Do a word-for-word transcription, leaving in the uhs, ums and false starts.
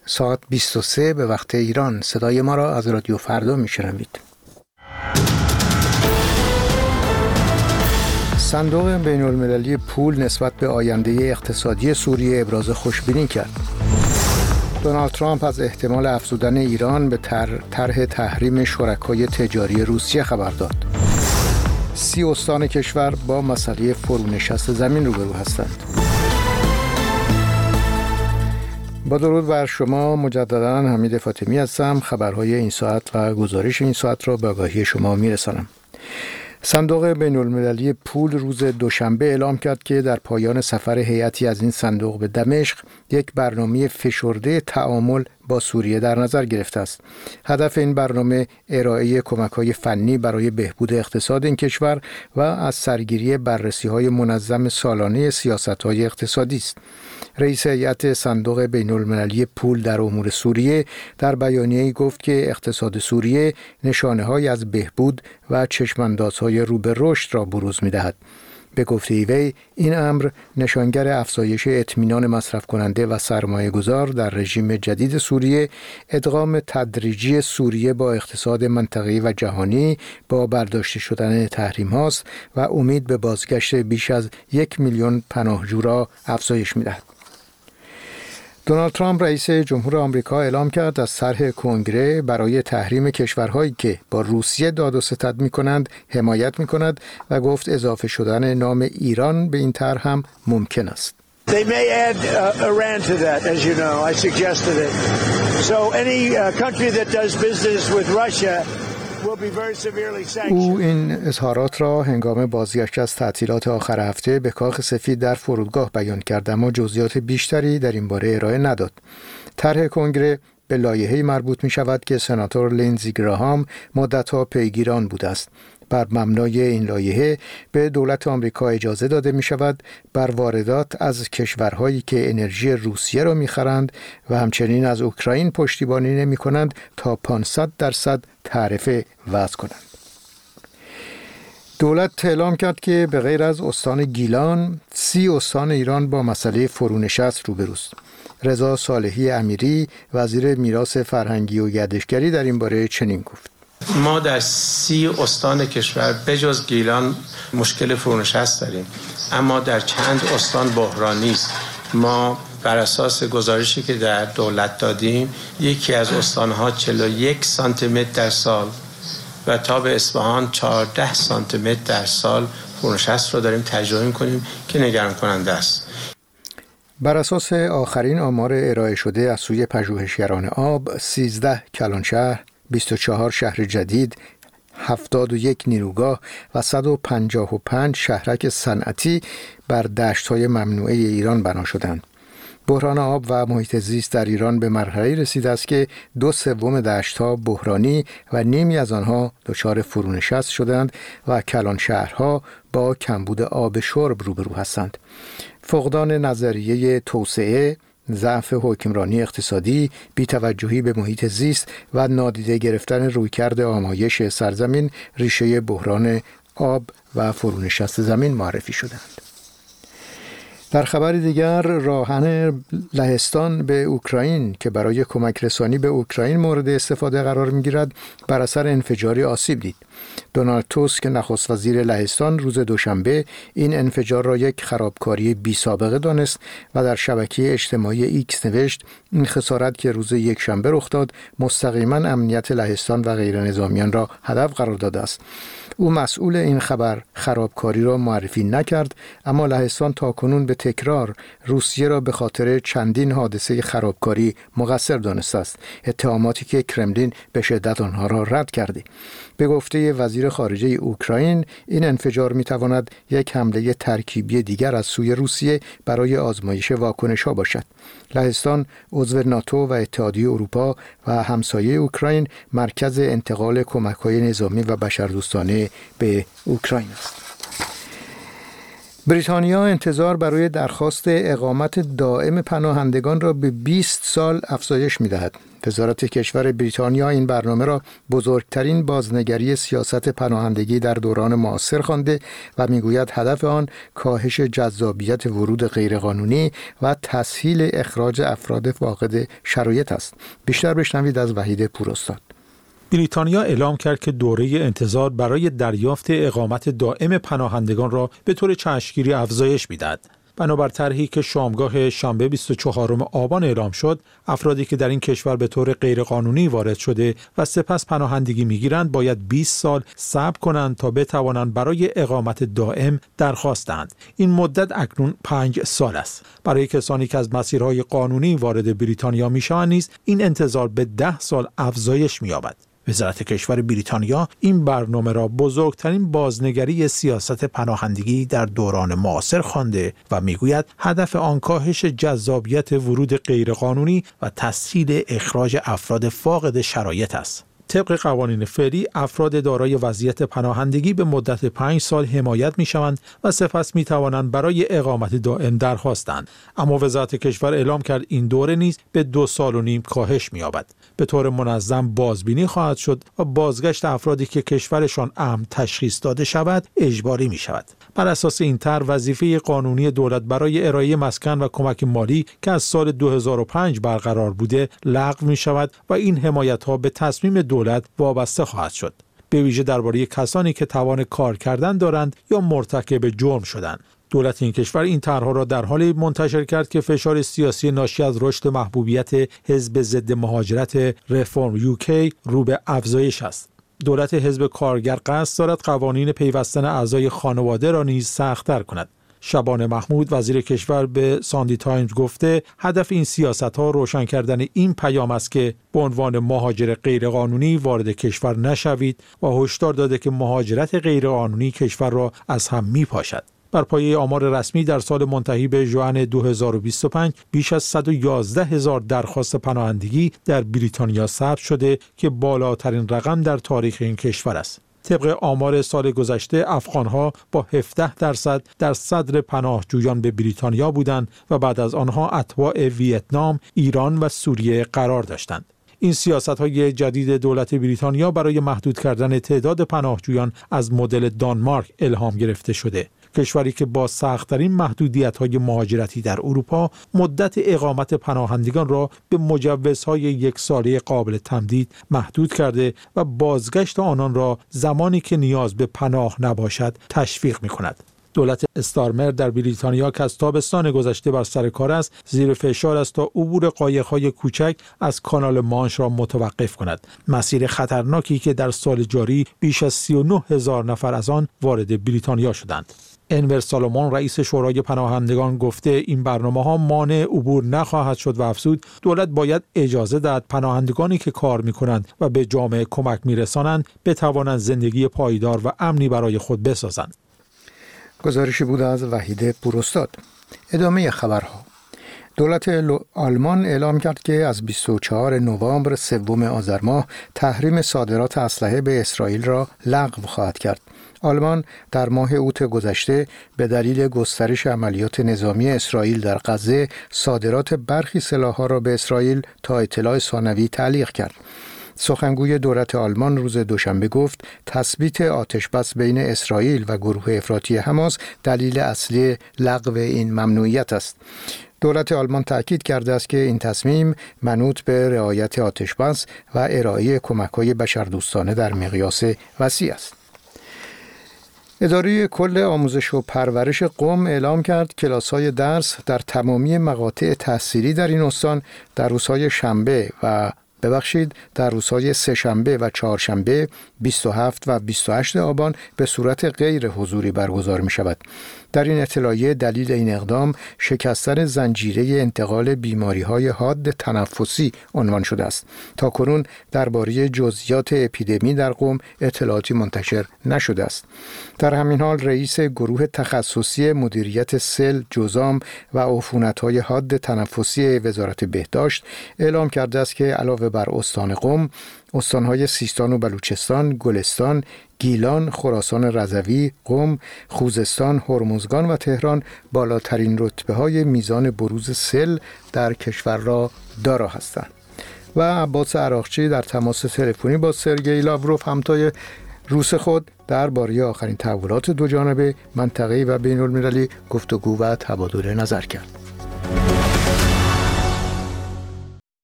ساعت بیست و سه به وقت ایران. صدای ما را از رادیو فردا میشنوید. صندوق بین المللی پول نسبت به آینده اقتصادی سوریه ابراز خوشبینی کرد. دونالد ترامپ از احتمال افزودن ایران به طرح تحریم شرکای تجاری روسیه خبر داد. سی استان کشور با مسئله فرونشست زمین روبرو هستند. با درود بر شما، مجددا حمید فاطمی هستم. خبرهای این ساعت و گزارش این ساعت را به آگاهی شما میرسانم. صندوق بین المللی پول روز دوشنبه اعلام کرد که در پایان سفر هیئتی از این صندوق به دمشق یک برنامه فشرده تعامل با سوریه در نظر گرفته است. هدف این برنامه ارائه کمک‌های فنی برای بهبود اقتصاد این کشور و از سرگیری بررسی‌های منظم سالانه سیاست‌های اقتصادی است. رئیس هیئت صندوق بین المللی پول در امور سوریه در بیانیه‌ای گفت که اقتصاد سوریه نشانه‌هایی از بهبود و چشم‌اندازهای رو به رشد را بروز می‌دهد. به گفته وی این امر نشانگر افزایش اطمینان مصرف کننده و سرمایه گذار در رژیم جدید سوریه، ادغام تدریجی سوریه با اقتصاد منطقه‌ای و جهانی با برداشته شدن تحریم هاست و امید به بازگشت بیش از یک میلیون پناهجو را افزایش می‌دهد. دونالد ترامپ رئیس جمهور آمریکا اعلام کرد از طرح کنگره برای تحریم کشورهایی که با روسیه داد و ستد می‌کنند حمایت می‌کند و گفت اضافه شدن نام ایران به این طرح هم ممکن است. They may add uh, Iran to that, as you know. I suggested it. So any uh, country that does business with Russia will be very severely sanctioned. او این اظهارات را هنگام بازگشت از تعطیلات آخر هفته به کاخ سفید در فرودگاه بیان کرد، اما جزئیات بیشتری در این باره ارائه نداد. طرح کنگره به لایحه‌ای مربوط می شود که سناتور لینزی گراهام مدت‌ها پیگیر آن بوده است. بر مبنای این لایحه به دولت آمریکا اجازه داده می شود بر واردات از کشورهایی که انرژی روسیه را می خرند و همچنین از اوکراین پشتیبانی نمی کنند تا پانصد درصد تعرفه وضع کنند. دولت اعلام کرد که به غیر از استان گیلان، سی استان ایران با مسئله فرونشست روبروست. رضا صالحی امیری، وزیر میراث فرهنگی و گردشگری، در این باره چنین گفت: ما در سی استان کشور بجز گیلان مشکل فرونشست داریم، اما در چند استان بحرانی است. ما بر اساس گزارشی که در دولت دادیم، یکی از استانها چهل و یک سانتی متر در سال و تا به اصفهان چهارده سانتی متر در سال فرونشست رو داریم تجربه می‌کنیم که نگران کننده است. بر اساس آخرین آمار ارائه شده از سوی پژوهشگران آب، سیزده کلانشهر، بیست و چهار شهر جدید، هفتاد و یک نیروگاه و صد و پنجاه و پنج شهرک صنعتی بر دشت‌های ممنوعه ایران بنا شدند. بحران آب و محیط زیست در ایران به مرحله‌ای رسیده است که دو سوم دشت‌ها بحرانی و نیمی از آنها دچار فرونشست شدند و کلان شهرها با کمبود آب شرب روبرو هستند. فقدان نظریه توسعه، ضعف حکمرانی اقتصادی، بی‌توجهی به محیط زیست و نادیده گرفتن رویکرد آمایش سرزمین ریشه بحران آب و فرونشست زمین معرفی شدند. در خبر دیگر، راهن لهستان به اوکراین که برای کمک رسانی به اوکراین مورد استفاده قرار می‌گیرد، بر اثر انفجاری آسیب دید. دونالد توسک نخست وزیر لهستان روز دوشنبه این انفجار را یک خرابکاری بی سابقه دانست و در شبکه اجتماعی ایکس نوشت: این خسارت که روز یک شنبه رخ داد مستقیما امنیت لهستان و غیر نظامیان را هدف قرار داده است. او مسئول این خبر خرابکاری را معرفی نکرد، اما لهستان تاکنون به تکرار روسیه را به خاطر چندین حادثه خرابکاری مقصر دانسته است، اتهاماتی که کرملین به شدت آنها را رد کرده. به گفته وزیر خارجه اوکراین، این انفجار میتواند یک حمله ترکیبی دیگر از سوی روسیه برای آزمایش واکنش‌ها باشد. لهستان عضو ناتو و اتحادیه اروپا و همسایه اوکراین مرکز انتقال کمک‌های نظامی و بشردوستانه به اوکراین است. بریتانیا انتظار برای درخواست اقامت دائم پناهندگان را به بیست سال افزایش می‌دهد. وزارت کشور بریتانیا این برنامه را بزرگترین بازنگری سیاست پناهندگی در دوران معاصر خوانده و میگوید هدف آن کاهش جذابیت ورود غیرقانونی و تسهیل اخراج افراد فاقد شرایط است. بیشتر بشنوید از وحید پوراستاد. بریتانیا اعلام کرد که دوره انتظار برای دریافت اقامت دائم پناهندگان را به طور چشمگیری افزایش می‌دهد. بنابر طرحی که شامگاه شنبه بیست و چهارم آبان اعلام شد، افرادی که در این کشور به طور غیرقانونی وارد شده و سپس پناهندگی می‌گیرند باید بیست سال صبر کنند تا بتوانند برای اقامت دائم درخواست دهند. این مدت اکنون پنج سال است. برای کسانی که از مسیرهای قانونی وارد بریتانیا می‌شوند نیز این انتظار به ده سال افزایش می‌یابد. وزارت کشور بریتانیا این برنامه را بزرگترین بازنگری سیاست پناهندگی در دوران معاصر خوانده و میگوید هدف آن کاهش جذابیت ورود غیرقانونی و تسهیل اخراج افراد فاقد شرایط است. طبق قوانین فعلی افراد دارای وضعیت پناهندگی به مدت پنج سال حمایت می‌شوند و سپس می‌توانند برای اقامت دائم درخواست دهند. اما وزارت کشور اعلام کرد این دوره نیز به دو سال و نیم کاهش می‌یابد. به طور منظم بازبینی خواهد شد و بازگشت افرادی که کشورشان امن تشخیص داده شود اجباری می‌شود. بر اساس این طرح وظیفه قانونی دولت برای ارائه مسکن و کمک مالی که از سال دو هزار و پنج برقرار بوده لغو می‌شود و این حمایت‌ها به تصمیم دولت وابسته خواهد شد، به ویژه درباره کسانی که توان کار کردن دارند یا مرتکب جرم شدند. دولت این کشور این طرح‌ها را در حالی منتشر کرد که فشار سیاسی ناشی از رشد محبوبیت حزب ضد مهاجرت رفرم یوکی رو به افزایش است. دولت حزب کارگر قصد دارد قوانین پیوستن اعضای خانواده را نیز سخت‌تر کند. شبانه محمود وزیر کشور به ساندی تایمز گفته هدف این سیاست‌ها روشن کردن این پیام است که به عنوان مهاجر غیرقانونی وارد کشور نشوید و هشدار داده که مهاجرت غیرقانونی کشور را از هم می‌پاشد. بر پایه آمار رسمی در سال منتهی به ژوئن دو هزار و بیست و پنج بیش از صد و یازده هزار درخواست پناهندگی در بریتانیا ثبت شده که بالاترین رقم در تاریخ این کشور است. طبق آمار سال گذشته افغانها با هفده درصد در صدر پناهجویان به بریتانیا بودند و بعد از آنها اتباع ویتنام، ایران و سوریه قرار داشتند. این سیاست‌های جدید دولت بریتانیا برای محدود کردن تعداد پناهجویان از مدل دانمارک الهام گرفته شده. کشوری که با سخت‌ترین محدودیت‌های مهاجرتی در اروپا مدت اقامت پناهندگان را به مجوزهای یک ساله قابل تمدید محدود کرده و بازگشت آنان را زمانی که نیاز به پناه نباشد تشویق می‌کند. دولت استارمر در بریتانیا که از تابستان گذشته بر سر کار است، زیر فشار است تا عبور قایق‌های کوچک از کانال مانش را متوقف کند. مسیر خطرناکی که در سال جاری بیش از سی و نه هزار نفر از آن وارد بریتانیا شدند. انور سالومون رئیس شورای پناهندگان گفته این برنامه‌ها مانع عبور نخواهد شد و افزود دولت باید اجازه دهد پناهندگانی که کار می‌کنند و به جامعه کمک می‌رسانند بتوانند زندگی پایدار و امنی برای خود بسازند. گزارشی بود از وحید پوراستاد. ادامه خبرها. دولت آلمان اعلام کرد که از بیست و چهارم نوامبر سوم آذر ماه تحریم صادرات اسلحه به اسرائیل را لغو خواهد کرد. آلمان در ماه اوت گذشته به دلیل گسترش عملیات نظامی اسرائیل در غزه صادرات برخی سلاح‌ها را به اسرائیل تا اطلاع ثانوی تعلیق کرد. سخنگوی دولت آلمان روز دوشنبه گفت تثبیت آتشبس بین اسرائیل و گروه افراطی حماس دلیل اصلی لغو این ممنوعیت است. دولت آلمان تأکید کرده است که این تصمیم منوط به رعایت آتشبس و ارائه کمک‌های بشردوستانه در مقیاس وسیع است. اداره کل آموزش و پرورش قم اعلام کرد کلاس‌های درس در تمامی مقاطع تحصیلی در این استان در روزهای شنبه و ببخشید در روزهای سه‌شنبه و چهارشنبه بیست و هفت و بیست و هشت آبان به صورت غیر حضوری برگزار می شود. در این اطلاعیه دلیل این اقدام شکستن زنجیره انتقال بیماری‌های حاد تنفسی عنوان شده است. تاکنون درباره جزئیات اپیدمی در قم اطلاعاتی منتشر نشده است. در همین حال رئیس گروه تخصصی مدیریت سل، جذام و عفونت‌های حاد تنفسی وزارت بهداشت اعلام کرده است که علاوه بر استان قم استانهای سیستان و بلوچستان، گلستان، گیلان، خراسان رضوی، قم، خوزستان، هرمزگان و تهران بالاترین رتبه‌های میزان بروز سیل در کشور را دارا هستند. و عباس عراقچی در تماس تلفنی با سرگئی لاوروف همتای روس خود درباره آخرین تحولات دو جانبه منطقه‌ای و بین‌المللی گفتگو و تبادل نظر کرد.